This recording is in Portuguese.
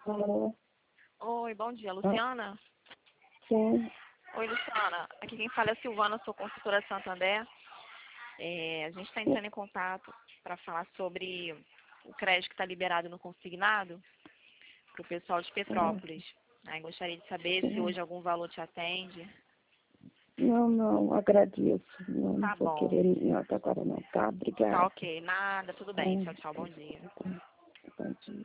Alô? Oi, bom dia, Luciana? Sim. Oi, Luciana. Aqui quem fala é a Silvana, sou consultora Santander. A gente está entrando em contato para falar sobre o crédito que está liberado no consignado para o pessoal de Petrópolis. Aí gostaria de saber se hoje algum valor te atende. Não, agradeço. Não Tá vou bom. querer em alta agora não, tá? Tá Obrigada. ok, nada, tudo bem. Tchau, tchau, bom dia. Bom dia.